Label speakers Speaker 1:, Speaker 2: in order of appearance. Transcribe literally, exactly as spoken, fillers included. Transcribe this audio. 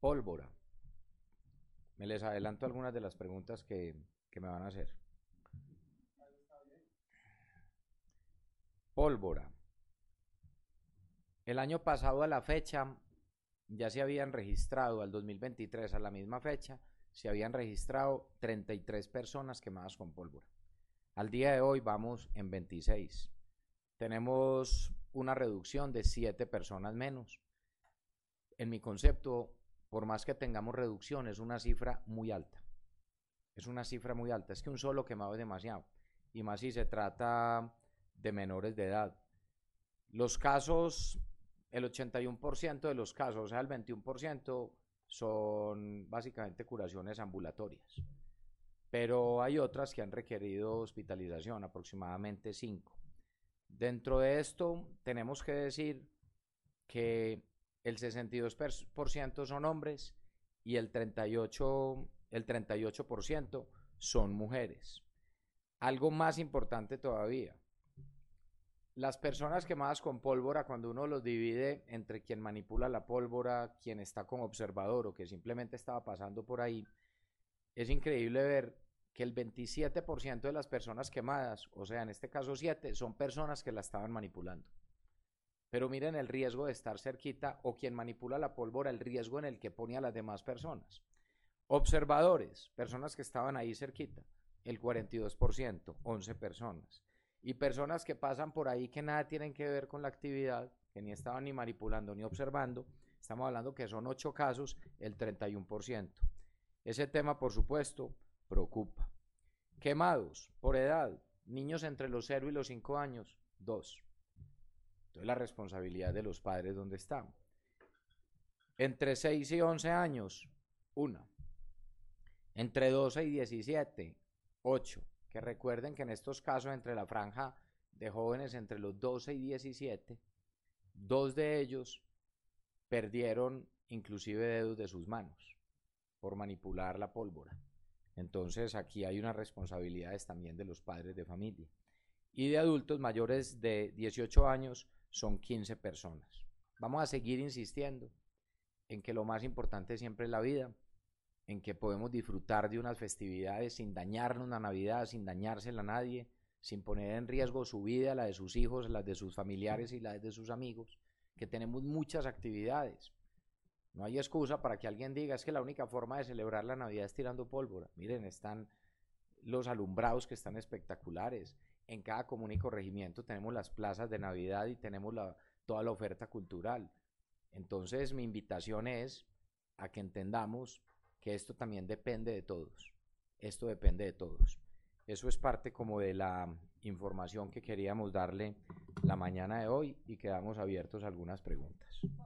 Speaker 1: Pólvora. Me les adelanto algunas de las preguntas que, que me van a hacer. Pólvora. El año pasado a la fecha ya se habían registrado, al dos mil veintitrés a la misma fecha, se habían registrado treinta y tres personas quemadas con pólvora. Al día de hoy vamos en veintiséis. Tenemos una reducción de siete personas menos. En mi concepto, por más que tengamos reducción, es una cifra muy alta. Es una cifra muy alta. Es que un solo quemado es demasiado. Y más si se trata de menores de edad. Los casos, el ochenta y uno por ciento de los casos, o sea, el veintiuno por ciento, son básicamente curaciones ambulatorias. Pero hay otras que han requerido hospitalización, aproximadamente cinco. Dentro de esto, tenemos que decir que el sesenta y dos por ciento son hombres y el treinta y ocho por ciento, el treinta y ocho por ciento son mujeres. Algo más importante todavía, las personas quemadas con pólvora, cuando uno los divide entre quien manipula la pólvora, quien está como observador o que simplemente estaba pasando por ahí, es increíble ver que el veintisiete por ciento de las personas quemadas, o sea, en este caso siete, son personas que la estaban manipulando. Pero miren el riesgo de estar cerquita o quien manipula la pólvora, el riesgo en el que pone a las demás personas. Observadores, personas que estaban ahí cerquita, el cuarenta y dos por ciento, once personas. Y personas que pasan por ahí que nada tienen que ver con la actividad, que ni estaban ni manipulando ni observando, estamos hablando que son ocho casos, el treinta y uno por ciento. Ese tema, por supuesto, preocupa. Quemados por edad, niños entre los cero y los cinco años, dos. Entonces la responsabilidad de los padres, ¿dónde está? Entre seis y once años, una. Entre doce y diecisiete, ocho. Que recuerden que en estos casos, entre la franja de jóvenes entre los doce y diecisiete, dos de ellos perdieron inclusive dedos de sus manos por manipular la pólvora. Entonces aquí hay unas responsabilidades también de los padres de familia. Y de adultos mayores de dieciocho años son quince personas. Vamos a seguir insistiendo en que lo más importante siempre es la vida, en que podemos disfrutar de unas festividades sin dañarnos la Navidad, sin dañársela a nadie, sin poner en riesgo su vida, la de sus hijos, la de sus familiares y la de sus amigos, que tenemos muchas actividades. No hay excusa para que alguien diga es que la única forma de celebrar la Navidad es tirando pólvora. Miren, están los alumbrados que están espectaculares. En cada comuna y corregimiento tenemos las plazas de Navidad y tenemos la, toda la oferta cultural. Entonces mi invitación es a que entendamos que esto también depende de todos. Esto depende de todos. Eso es parte como de la información que queríamos darle la mañana de hoy y quedamos abiertos a algunas preguntas.